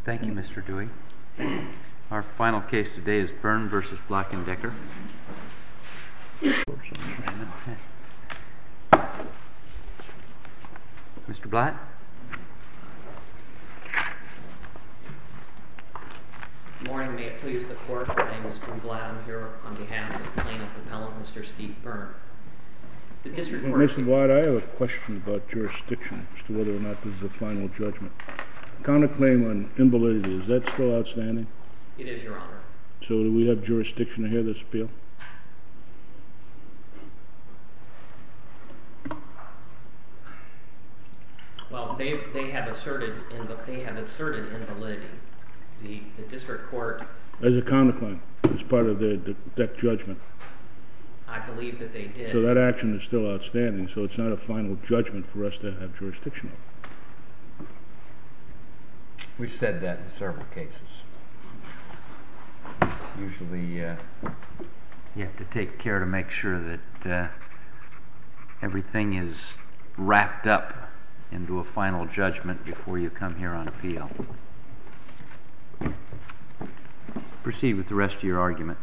Thank you, Mr. Dewey. Our final case today is Byrne v. Black & Decker. Mr. Blatt? Good morning. May it please the Court. My name is Drew Blatt. I'm here on behalf of the plaintiff appellant, Mr. Steve Byrne. The District Court... Mr. Blatt, I have a question about jurisdiction as to whether or not this is a final judgment. Counterclaim on invalidity, is that still outstanding? It is, Your Honor. So do we have jurisdiction to hear this appeal? Well, they have asserted invalidity. The District Court... As a counterclaim, as part of that judgment. I believe that they did. So that action is still outstanding, so it's not a final judgment for us to have jurisdiction over. We've said that in several cases. Usually you have to take care to make sure that everything is wrapped up into a final judgment before you come here on appeal. Proceed with the rest of your argument.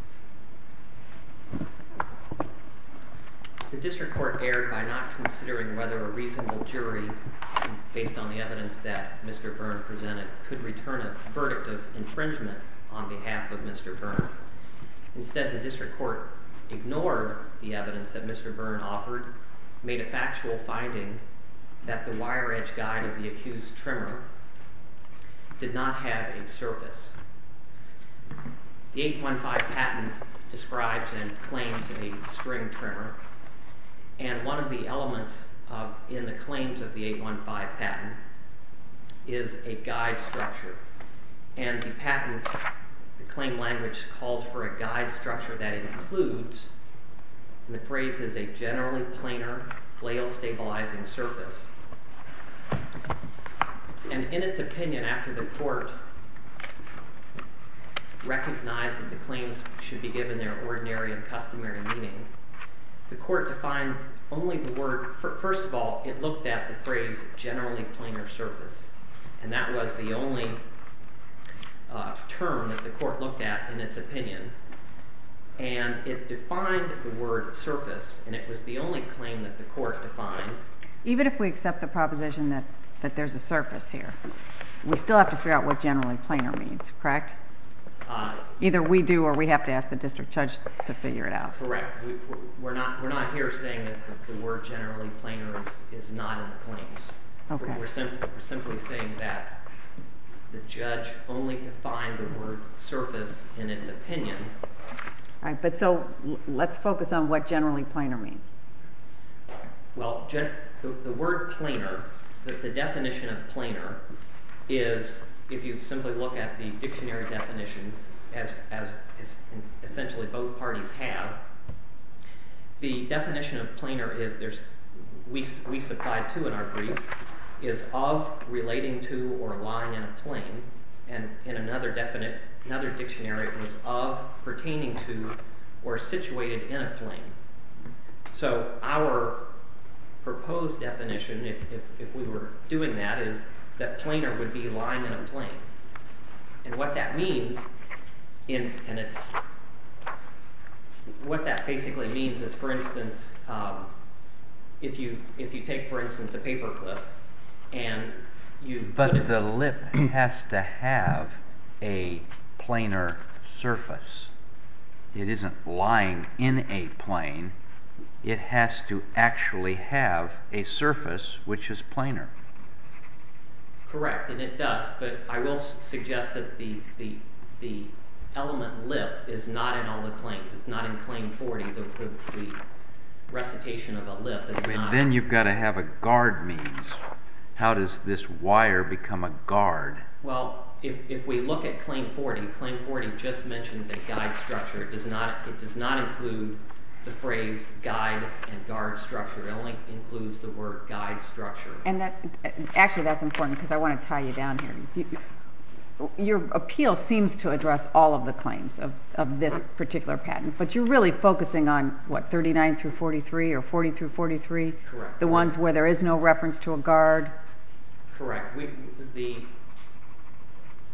The District Court erred by not considering whether a reasonable jury, based on the evidence that Mr. Byrne presented, could return a verdict of infringement on behalf of Mr. Byrne. Instead, the District Court ignored the evidence that Mr. Byrne offered, made a factual finding that the wire edge guide of the accused trimmer did not have a surface. The 815 patent describes and claims a string trimmer, and one of the elements in the claims of the 815 patent is a guide structure. And the patent, the claim language, calls for a guide structure that includes, and the phrase is, a generally planar flail stabilizing surface. And in its opinion, after the court recognized that the claims should be given their ordinary and customary meaning, the court defined only the word, first of all, it looked at the phrase generally planar surface, and that was the only term that the court looked at in its opinion, and it defined the word surface, and it was the only claim that the court defined. Even if we accept the proposition that there's a surface here, we still have to figure out what generally planar means, correct? Either we do or we have to ask the district judge to figure it out. Correct. We're not here saying that the word generally planar is not in the claims. Okay. We're simply saying that the judge only defined the word surface in its opinion. All right, but so let's focus on what generally planar means. Well, the word planar, the definition of planar is, if you simply look at the dictionary definitions, as essentially both parties have, the definition of planar is, we supplied two in our brief, is of, relating to, or lying in a plane, and in another dictionary it was of, pertaining to, or situated in a plane. So our proposed definition, if we were doing that, is that planar would be lying in a plane. And what that means, what that basically means is, for instance, if you take, for instance, a paper clip, and you But the lip has to have a planar surface. It isn't lying in a plane. It has to actually have a surface which is planar. Correct, and it does, but I will suggest that the element lip is not in all the claims. It's not in Claim 40. The recitation of a lip is not. Then you've got to have a guard means. How does this wire become a guard? Well, if we look at Claim 40, Claim 40 just mentions a guide structure. It does not include the phrase guide and guard structure. It only includes the word guide structure. And actually that's important because I want to tie you down here. Your appeal seems to address all of the claims of this particular patent, but you're really focusing on, what, 39 through 43 or 40 through 43? Correct. The ones where there is no reference to a guard? Correct.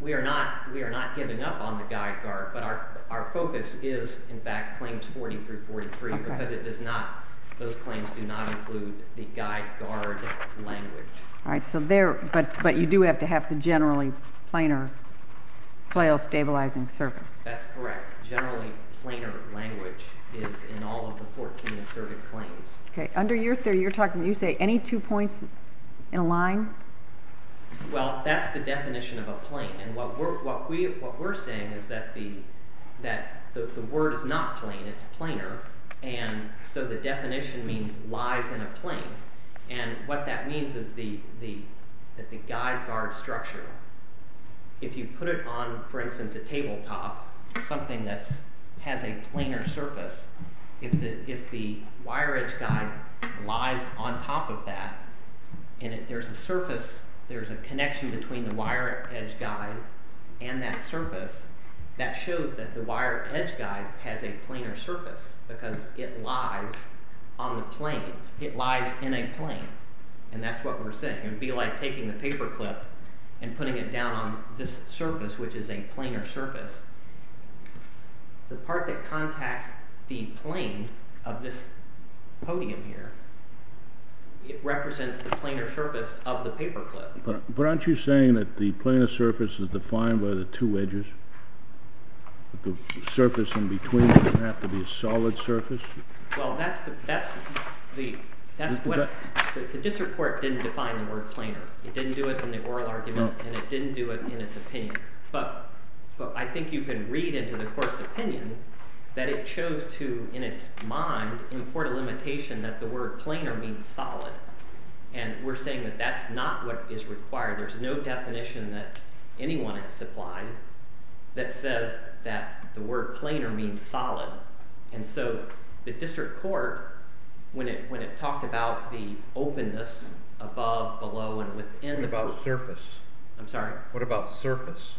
we are not giving up on the guide guard, but our focus is, in fact, claims 40 through 43, Okay. because those claims do not include the guide guard language. All right, so but you do have to have the generally planar flail stabilizing surface. That's correct. Generally, planar language is in all of the 14 asserted claims. Okay, under your theory, you say any 2 points in a line? Well, that's the definition of a plane, and what we're saying is that the word is not plane; it's planar, and so the definition means lies in a plane, and what that means is that the guide guard structure, if you put it on, for instance, a tabletop, something that has a planar surface, if the wire edge guide lies on top of that, and there's a surface. There's a connection between the wire edge guide and that surface that shows that the wire edge guide has a planar surface because it lies on the plane. It lies in a plane. And that's what we're saying. It would be like taking the paper clip and putting it down on this surface, which is a planar surface. The part that contacts the plane of this podium here, it represents the planar surface of the paper clip. But aren't you saying that the planar surface is defined by the two edges? That the surface in between doesn't have to be a solid surface? Well, that's what the district court didn't define the word planar. It didn't do it in the oral argument, and it didn't do it in its opinion. But I think you can read into the court's opinion that it chose to, in its mind, import a limitation that the word planar means solid. And we're saying that that's not what is required. There's no definition that anyone has supplied that says that the word planar means solid. And so the district court, when it talked about the openness above, below, and within What about surface? I'm sorry? What about surface?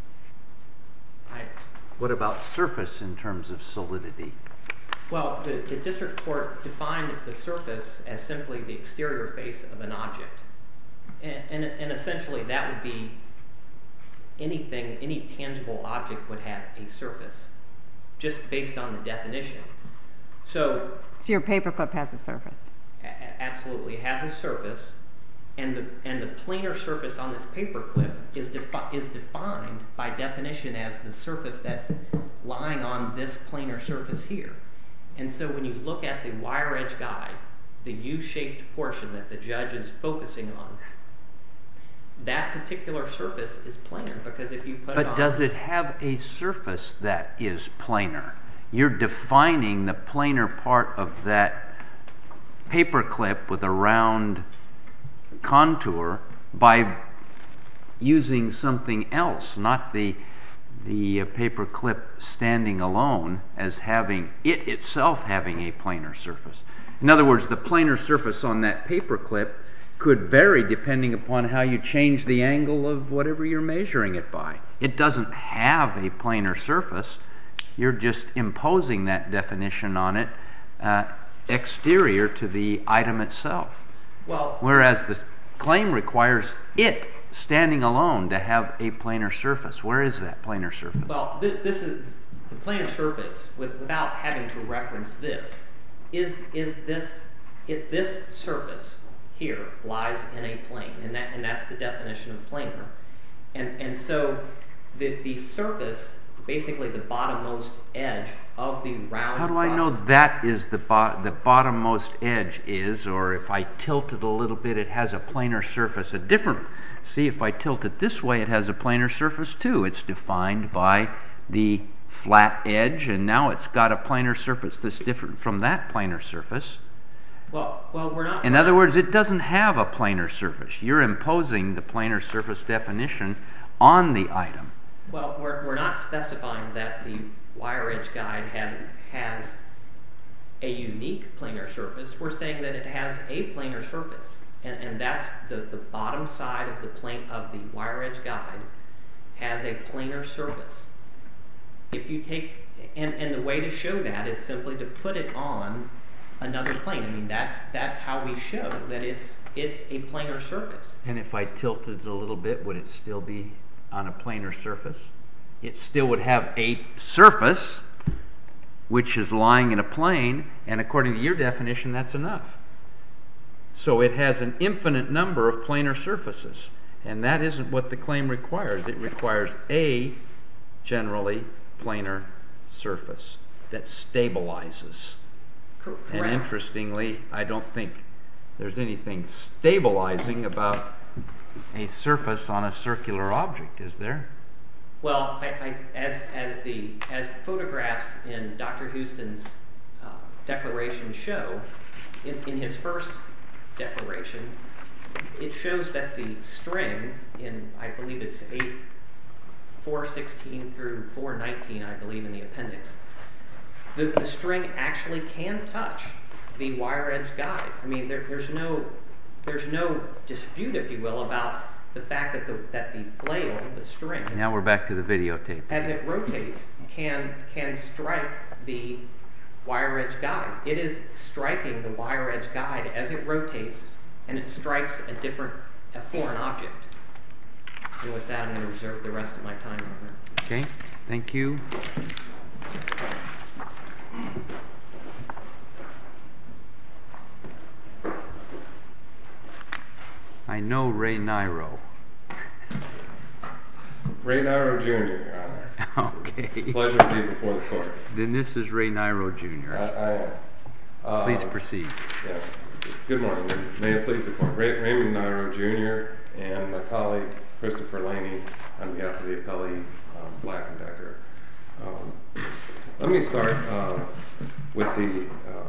What about surface in terms of solidity? Well, the district court defined the surface as simply the exterior face of an object. And essentially that would be anything, any tangible object would have a surface, just based on the definition. So your paperclip has a surface. Absolutely, it has a surface, and the planar surface on this paperclip is defined by definition as the surface that's lying on this planar surface here. And so when you look at the wire edge guide, the U-shaped portion that the judge is focusing on, that particular surface is planar, because if you put it on... But does it have a surface that is planar? You're defining the planar part of that paperclip with a round contour by using something else, not the paperclip standing alone as having it itself having a planar surface. In other words, the planar surface on that paperclip could vary depending upon how you change the angle of whatever you're measuring it by. It doesn't have a planar surface. You're just imposing that definition on it exterior to the item itself. Well, whereas the claim requires it standing alone to have a planar surface. Where is that planar surface? Well, this is the planar surface without having to reference this. This surface here lies in a plane, and that's the definition of planar. And so the surface, basically the bottommost edge of the round. How do I know that is the bottommost edge is, or if I tilt it a little bit, it has a planar surface? See, if I tilt it this way, it has a planar surface too. It's defined by the flat edge, and now it's got a planar surface that's different from that planar surface. Well, we're not. In other words, it doesn't have a planar surface. You're imposing the planar surface definition on the item. Well, we're not specifying that the wire edge guide has a unique planar surface. We're saying that it has a planar surface, and that's the bottom side of the plane of the wire edge guide has a planar surface. If you take and the way to show that is simply to put it on another plane. I mean, that's how we show that it's a planar surface. And if I tilted it a little bit, would it still be on a planar surface. It still would have a surface which is lying in a plane, and according to your definition, that's enough. So it has an infinite number of planar surfaces, and that isn't what the claim requires. It requires a generally planar surface that stabilizes. Correct. And interestingly, I don't think there's anything stabilizing about a surface on a circular object, is there? Well, as photographs in Dr. Houston's declaration show, in his first declaration, it shows that the string in, I believe it's A416 through 419, I believe, in the appendix, the string actually can touch the wire edge guide. I mean, there's no dispute, if you will, about the fact that the flail, the string, Now we're back to the videotape. as it rotates, can strike the wire edge guide. It is striking the wire edge guide as it rotates, and it strikes a foreign object. And with that, I'm going to reserve the rest of my time on that. Okay, thank you. I know Ray Nairo. Ray Nairo Jr., Your Honor. Okay. It's a pleasure to be before the court. Then this is Ray Nairo Jr. I am. Please proceed. Yes. Good morning. May it please the court. Raymond Nairo Jr. and my colleague Christopher Laney on behalf of the appellee Black & Decker. Let me start with the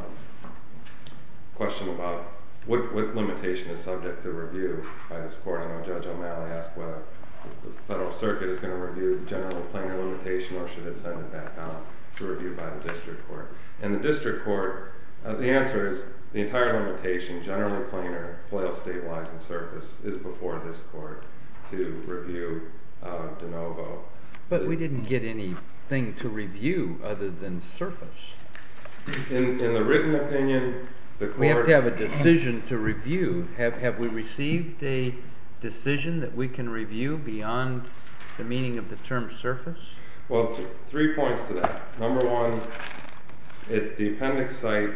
question about what limitation is subject to review by this court. I know Judge O'Malley asked whether the Federal Circuit is going to review the general planar limitation or should it send it back down to review by the district court. And the district court, the answer is the entire limitation, generally planar, flail stabilizing surface, is before this court to review de novo. But we didn't get anything to review other than surface. In the written opinion, the court... We have to have a decision to review. Have we received a decision that we can review beyond the meaning of the term surface? Well, 3 points to that. Number one, at the appendix site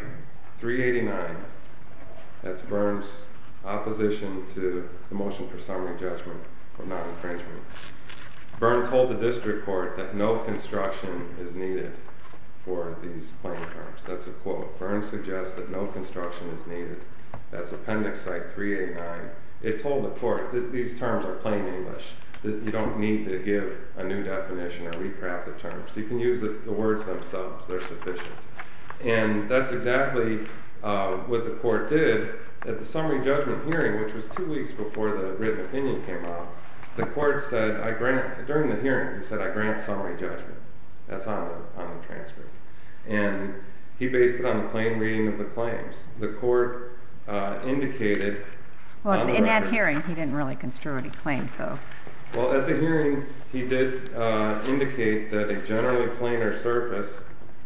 389, that's Byrne's opposition to the motion for summary judgment of non-infringement. Byrne told the district court that no construction is needed for these claim terms. That's a quote. Byrne suggests that no construction is needed. That's appendix site 389. It told the court that these terms are plain English, that you don't need to give a new definition or recraft the terms. You can use the words themselves. They're sufficient. And that's exactly what the court did at the summary judgment hearing, which was 2 weeks before the written opinion came out. The court said, during the hearing, he said, I grant summary judgment. That's on the transcript. And he based it on the plain reading of the claims. The court indicated... Well, in that hearing, he didn't really construe any claims, though. Well, at the hearing, he did indicate that a generally planar surface,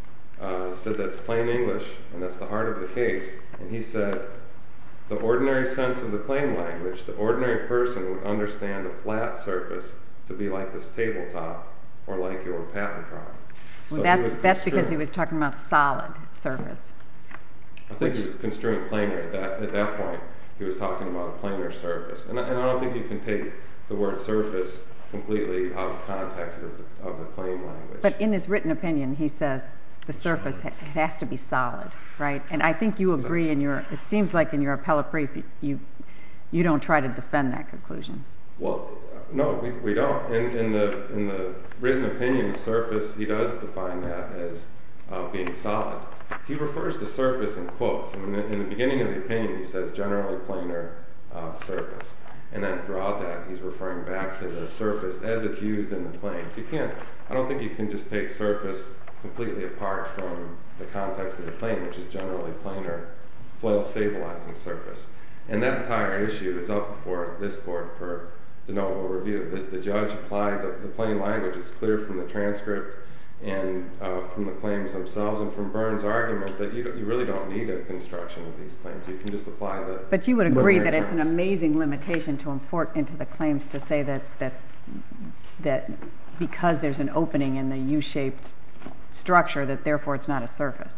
said that's plain English, and that's the heart of the case. And he said, the ordinary sense of the claim language, the ordinary person would understand a flat surface to be like this tabletop or like your patent product. Well, So that's because he was talking about solid surface. I think he was construing planar at that point. He was talking about a planar surface. And I don't think you can take the word surface completely out of context of the claim language. But in his written opinion, he says the surface has to be solid, right? And I think you agree it seems like in your appellate brief, you don't try to defend that conclusion. Well, no, we don't. In the written opinion, the surface, he does define that as being solid. He refers to surface in quotes. I mean, in the beginning of the opinion, he says generally planar surface. And then throughout that, he's referring back to the surface as it's used in the claims. I don't think you can just take surface completely apart from the context of the claim, which is generally planar, flail stabilizing surface. And that entire issue is up before this court for de novo review. The judge applied the plain language. It's clear from the transcript and from the claims themselves and from Byrne's argument that you really don't need a construction of these claims. You can just apply the... But you would agree that it's an amazing limitation to import into the claims to say that that because there's an opening in the U-shaped structure, that therefore it's not a surface.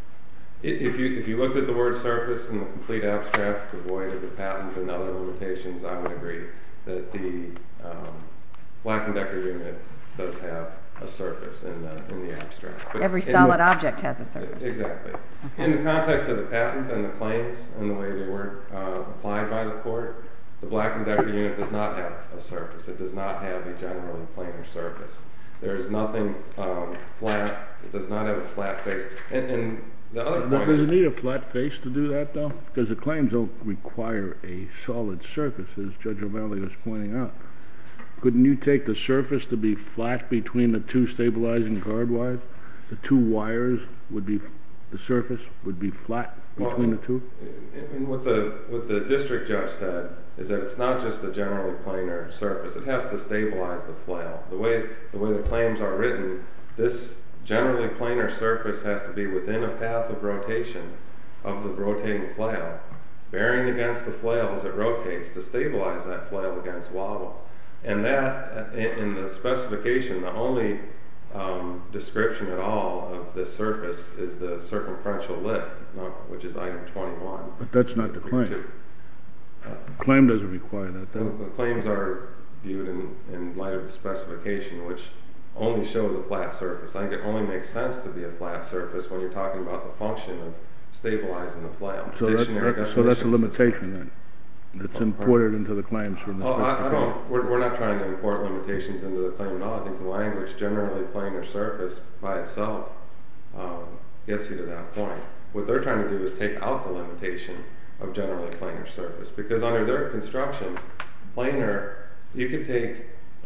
If you looked at the word surface in the complete abstract, devoid of the patent and other limitations, I would agree that the Black & Decker unit does have a surface in the abstract. But every solid object has a surface. Exactly. Okay. In the context of the patent and the claims and the way they were applied by the court, the Black & Decker unit does not have a surface. It does not have a generally planar surface. There is nothing flat. It does not have a flat face. And the other point is... Does it need a flat face to do that, though? Because the claims don't require a solid surface, as Judge O'Malley was pointing out. Couldn't you take the surface to be flat between the two stabilizing guard wires? The two wires would be, the surface would be flat between the two? And what the district judge said is that it's not just a generally planar surface. It has to stabilize the flail. The way the claims are written, this generally planar surface has to be within a path of rotation of the rotating flail, bearing against the flail as it rotates to stabilize that flail against wobble. And that, in the specification, the only description at all of the surface is the circumferential lip, which is item 21. But that's not the claim. The claim doesn't require that, though. The claims are viewed in light of the specification, which only shows a flat surface. I think it only makes sense to be a flat surface when you're talking about the function of stabilizing the flail. So that's a limitation, then? That's imported into the claims from the specification. We're not trying to import limitations into the claim at all. I think the language, generally planar surface, by itself gets you to that point. What they're trying to do is take out the limitation of generally planar surface, because under their construction, planar, you could take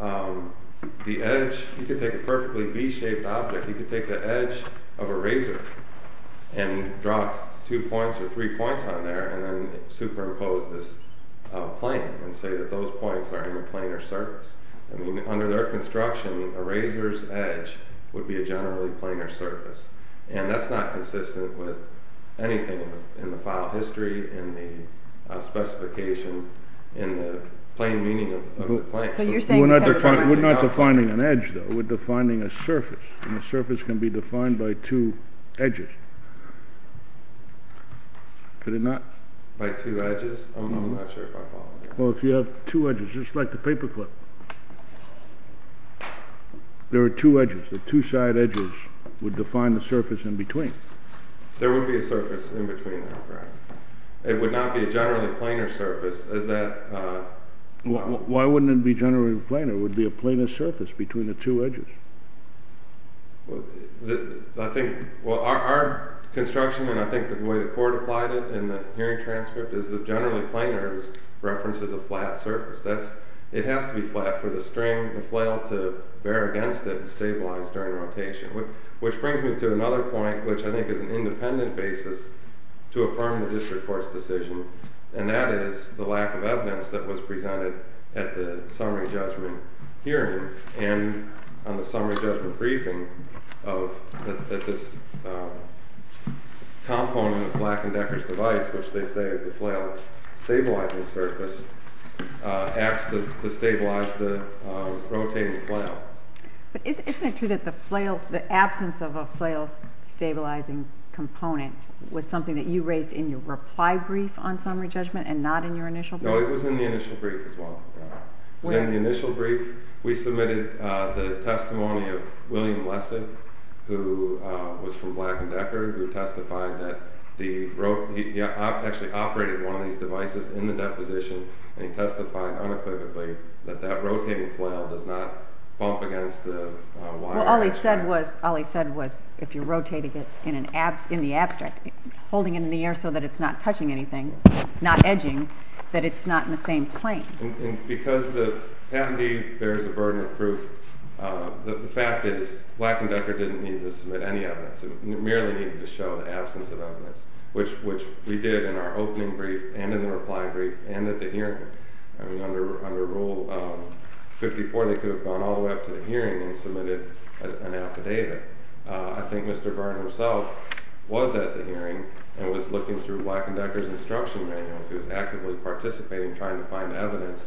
the edge, you could take a perfectly V-shaped object, you could take the edge of a razor and draw 2 points or 3 points on there and then superimpose this plane and say that those points are in a planar surface. I mean, under their construction, a razor's edge would be a generally planar surface. And that's not consistent with anything in the file history, in the specification, in the plain meaning of the claim. So you're saying we're not defining an edge, though. We're defining a surface. And a surface can be defined by two edges. Could it not? By two edges? I'm not sure if I follow that. Well, if you have two edges, just like the paperclip. There are two edges. The two side edges would define the surface in between. There would be a surface in between there, correct. It would not be a generally planar surface, as that... Why wouldn't it be generally planar? It would be a planar surface between the two edges. Well, I think, our construction, and I think the way the court applied it in the hearing transcript, is that generally planar is referenced as a flat surface. It has to be flat for the string, the flail, to bear against it and stabilize during rotation. Which brings me to another point, which I think is an independent basis to affirm the district court's decision, and that is the lack of evidence that was presented at the summary judgment hearing and on the summary judgment briefing of that this component of Black & Decker's device, which they say is the flail stabilizing surface, acts to stabilize the rotating flail. But isn't it true that the absence of a flail stabilizing component was something that you raised in your reply brief on summary judgment and not in your initial brief? No, it was in the initial brief as well. It was in the initial brief. We submitted the testimony of William Lessig, who was from Black & Decker, who testified that he actually operated one of these devices in the deposition, and he testified unequivocally that rotating flail does not bump against the wire. Well, all he said was if you're rotating it in the abstract, holding it in the air so that it's not touching anything, not edging, that it's not in the same plane. And because the patentee bears a burden of proof, the fact is Black & Decker didn't need to submit any evidence. It merely needed to show the absence of evidence, which we did in our opening brief and in the reply brief and at the hearing. I mean, under Rule 54, they could have gone all the way up to the hearing and submitted an affidavit. I think Mr. Byrne himself was at the hearing and was looking through Black & Decker's instruction manuals. He was actively participating, trying to find evidence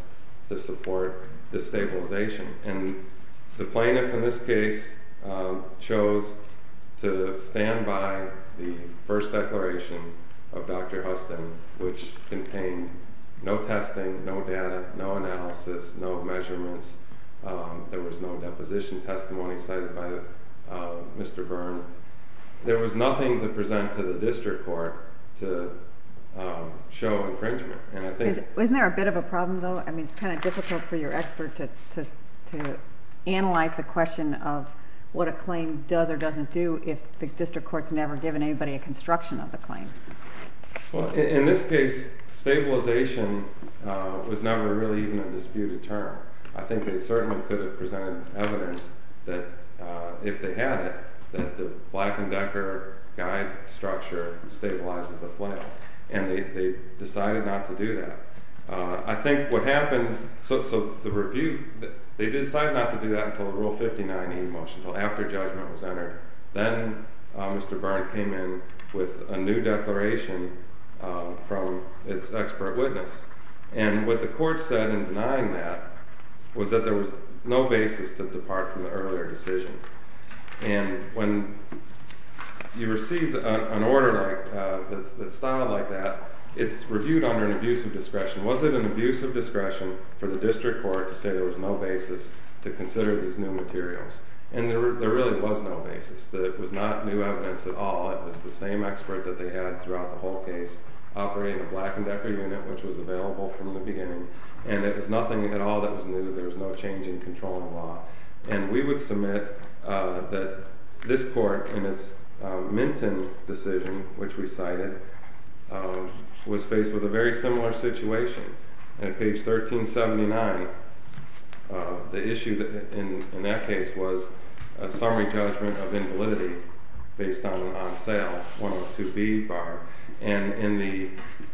to support the stabilization. And the plaintiff in this case chose to stand by the first declaration of Dr. Huston, which contained no testing, no data, no analysis, no measurements. There was no deposition testimony cited by Mr. Byrne. There was nothing to present to the district court to show infringement. And I think isn't there a bit of a problem, though? I mean, it's kind of difficult for your expert to analyze the question of what a claim does or doesn't do if the district court's never given anybody a construction of the claim. Well, in this case, stabilization was never really even a disputed term. I think they certainly could have presented evidence that if they had it, that the Black & Decker guide structure stabilizes the flail. And they decided not to do that. I think what happened, so the review, they decided not to do that until the Rule 59E motion, until after judgment was entered. Then Mr. Byrne came in with a new declaration from its expert witness. And what the court said in denying that was that there was no basis to depart from the earlier decision. And when you receive an order like that's styled like that, it's reviewed under an abuse of discretion. Was it an abuse of discretion for the district court to say there was no basis to consider these new materials? And there really was no basis. It was not new evidence at all. It was the same expert that they had throughout the whole case, operating a Black & Decker unit, which was available from the beginning. And it was nothing at all that was new. There was no change in controlling law. And we would submit that this court, in its Minton decision, which we cited, was faced with a very similar situation. And at page 1379, the issue in that case was a summary judgment of invalidity based on sale, 102B bar. And in the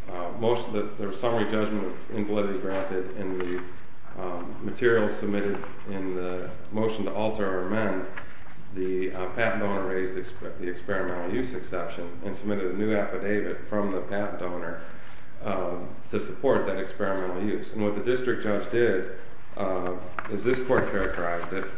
summary judgment of invalidity granted in the materials submitted in the motion to alter or amend, the patent owner raised the experimental use exception and submitted a new affidavit from the patent owner to support that experimental use. And what the district judge did, as this court characterized it,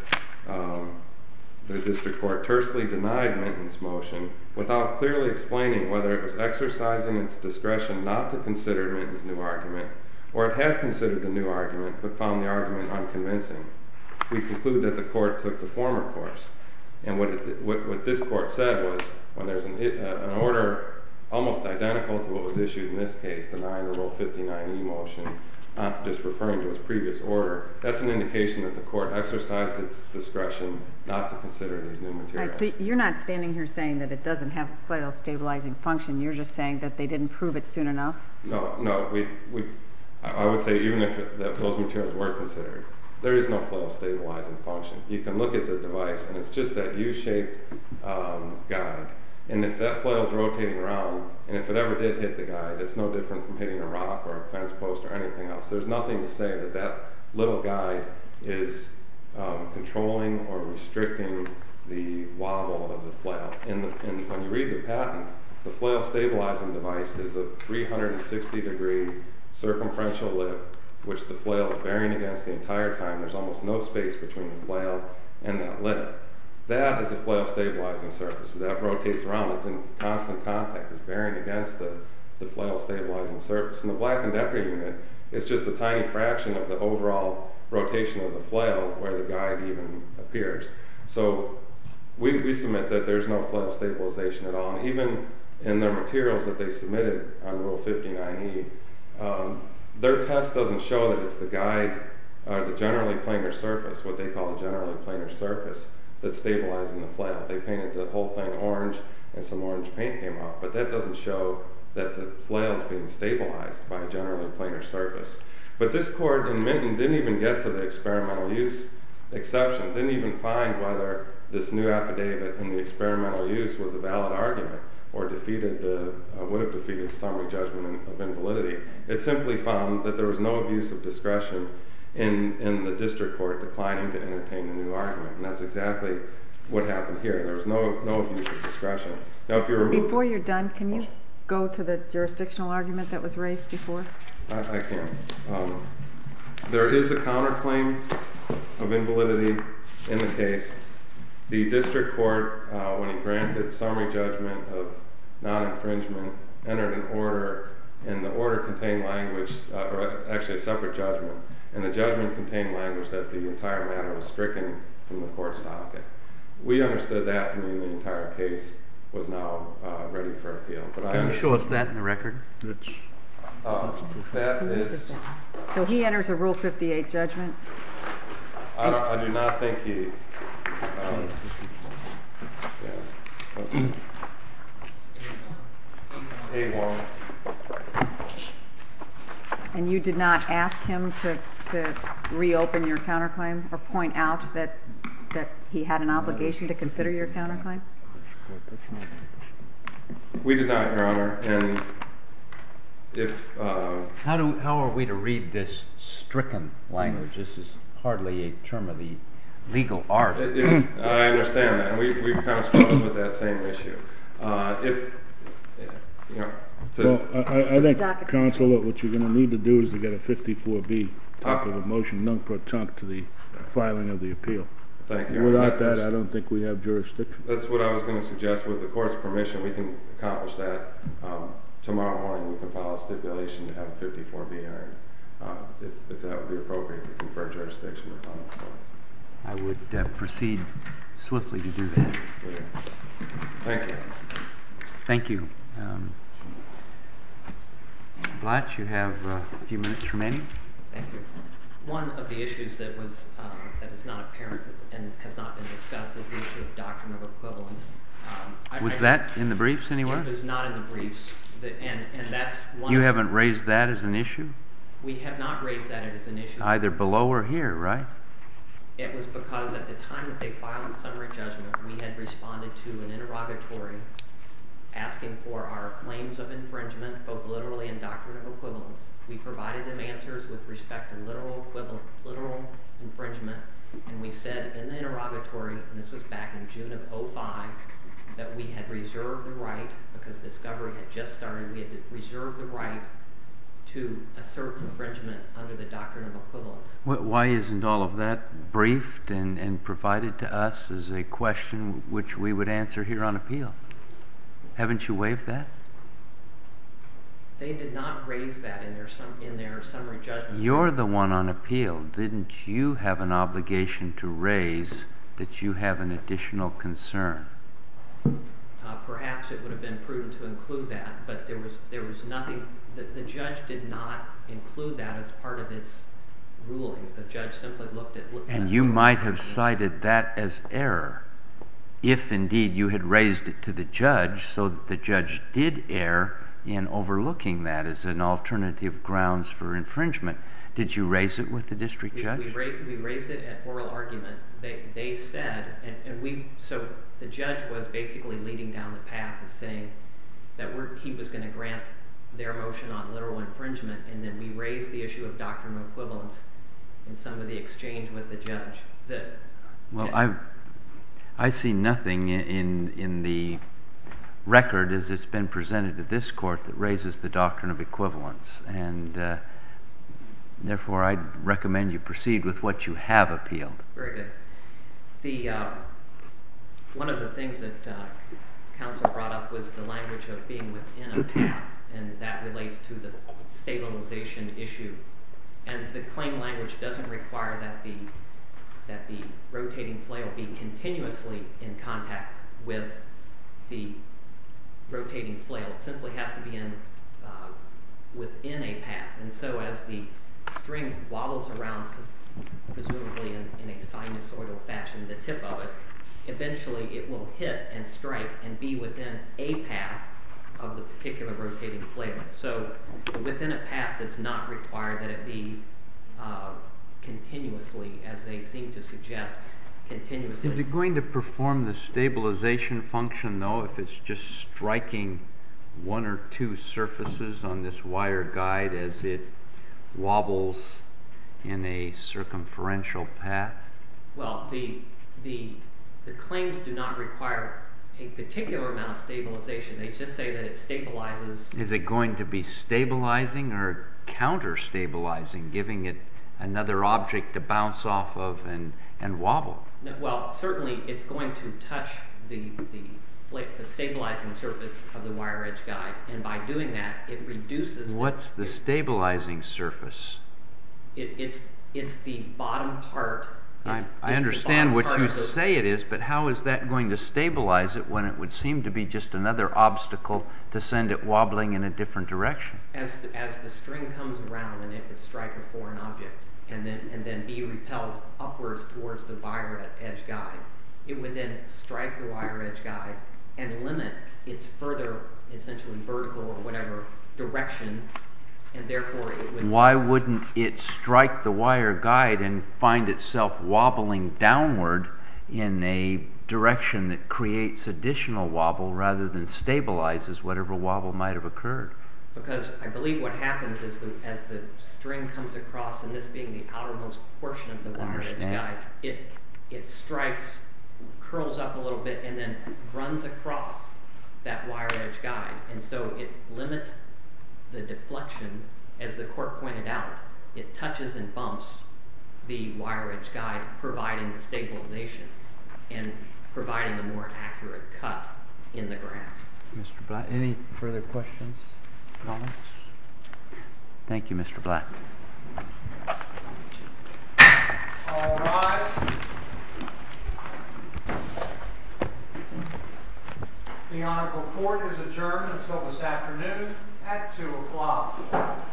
the district court tersely denied Minton's motion without clearly explaining whether it was exercising its discretion not to consider Minton's new argument, or it had considered the new argument but found the argument unconvincing. We conclude that the court took the former course. And what this court said was, when there's an order almost identical to what was issued in this case, denying the Rule 59E motion, just referring to its previous order, that's an indication that the court exercised its discretion not to consider these new materials. Right, so you're not standing here saying that it doesn't have a flail stabilizing function. You're just saying that they didn't prove it soon enough? No. I would say even if those materials were considered, there is no flail stabilizing function. You can look at the device, and it's just that U-shaped guide. And if that flail is rotating around, and if it ever did hit the guide, it's no different from hitting a rock or a fence post or anything else. There's nothing to say that that little guide is controlling or restricting the wobble of the flail. And when you read the patent, the flail stabilizing device is a 360-degree circumferential lip, which the flail is bearing against the entire time. There's almost no space between the flail and that lip. That is a flail stabilizing surface. As that rotates around, it's in constant contact. It's bearing against the flail stabilizing surface. And the Black & Decker unit is just a tiny fraction of the overall rotation of the flail where the guide even appears. So we submit that there's no flail stabilization at all. And even in their materials that they submitted on Rule 59E, their test doesn't show that it's the guide or the generally planar surface, what they call the generally planar surface, that's stabilizing the flail. They painted the whole thing orange, and some orange paint came off, but that doesn't show that the flail is being stabilized by a generally planar surface. But this court in Minton didn't even get to the experimental use exception, didn't even find whether this new affidavit in the experimental use was a valid argument or would have defeated summary judgment of invalidity. It simply found that there was no abuse of discretion in the district court declining to entertain the new argument. And that's exactly what happened here. There was no abuse of discretion. Now, if you remove... Before you're done, can you go to the jurisdictional argument that was raised before? I can. There is a counterclaim of invalidity in the case. The district court, when he granted summary judgment of non-infringement, entered an order, and the order contained language, or actually a separate judgment, and the judgment contained language that the entire matter was stricken from the court's docket. We understood that to mean the entire case was now ready for appeal. But Can you show us that in the record? That is... So he enters a Rule 58 judgment? I do not think he... A1. And you did not ask him to reopen your counterclaim or point out that he had an obligation to consider your counterclaim? We did not, Your Honor. And if... How are we to read this stricken language? This is hardly a term of the legal art. I understand that, and we've kind of struggled with that same issue. I think, counsel, what you're going to need to do is to get a 54B type of a motion, non-pro-tunc, to the filing of the appeal. Thank you. Without that, I don't think we have jurisdiction. That's what I was going to suggest. With the court's permission, we can accomplish that. Tomorrow morning, we can file a stipulation to have a 54B hearing, if that would be appropriate to confer jurisdiction upon the court. I would proceed swiftly to do that. Thank you. Thank you. Blatch, you have a few minutes remaining. Thank you. One of the issues that is not apparent and has not been discussed is the issue of doctrine of equivalence. Was that in the briefs anywhere? It was not in the briefs, and that's one. You haven't raised that as an issue? We have not raised that as an issue. Either below or here, right? It was because at the time that they filed the summary judgment, we had responded to an interrogatory asking for our claims of infringement, both literally and doctrine of equivalence. We provided them answers with respect to literal infringement, and we said in the interrogatory, and this was back in June of 2005, that we had reserved the right, because discovery had just started, we had reserved the right to assert infringement under the doctrine of equivalence. Why isn't all of that briefed and provided to us as a question which we would answer here on appeal? Haven't you waived that? They did not raise that in their summary judgment. You're the one on appeal. Didn't you have an obligation to raise that you have an additional concern? Perhaps it would have been prudent to include that, but there was nothing. The judge did not include that as part of its ruling. The judge simply looked at... And you might have cited that as error, if indeed you had raised it to the judge, so that the judge did err in overlooking that as an alternative grounds for infringement. Did you raise it with the district judge? We raised it at oral argument. They said, so the judge was basically leading down the path of saying that he was going to grant their motion on literal infringement, and then we raised the issue of doctrine of equivalence in some of the exchange with the judge. I see nothing in the record as it's been presented to this court that raises the doctrine of equivalence, and therefore I'd recommend you proceed with what you have appealed. Very good. One of the things that counsel brought up was the language of being within a path, and that relates to the stabilization issue. And the claim language doesn't require that the rotating flail be continuously in contact with the rotating flail. It simply has to be within a path. And so as the string wobbles around, presumably in a sinusoidal fashion, the tip of it, eventually it will hit and strike and be within a path of the particular rotating flail. So within a path does not require that it be continuously, as they seem to suggest, continuously. Is it going to perform the stabilization function, though, if it's just striking one or two surfaces on this wire guide as it wobbles in a circumferential path? Well, the claims do not require a particular amount of stabilization. They just say that it stabilizes. Is it going to be stabilizing or counter-stabilizing, giving it another object to bounce off of and wobble. No, well, certainly it's going to touch the stabilizing surface of the wire edge guide, and by doing that, it reduces. What's the stabilizing surface? It's the bottom part. I understand what you say it is, but how is that going to stabilize it when it would seem to be just another obstacle to send it wobbling in a different direction? As the string comes around and it would strike a foreign object and then be repelled upwards towards the wire edge guide, it would then strike the wire edge guide and limit its further, essentially vertical or whatever direction, and therefore it would. Why wouldn't it strike the wire guide and find itself wobbling downward in a direction that creates additional wobble rather than stabilizes whatever wobble might have occurred? Because I believe what happens is as the string comes across, and this being the outermost portion of the wire edge guide, it strikes, curls up a little bit, and then runs across that wire edge guide, and so it limits the deflection. As the court pointed out, it touches and bumps the wire edge guide, providing the stabilization and providing a more accurate cut in the grass. Mr. Black, any further questions, comments? Thank you, Mr. Black. All rise. The Honorable Court is adjourned until this afternoon at 2 o'clock.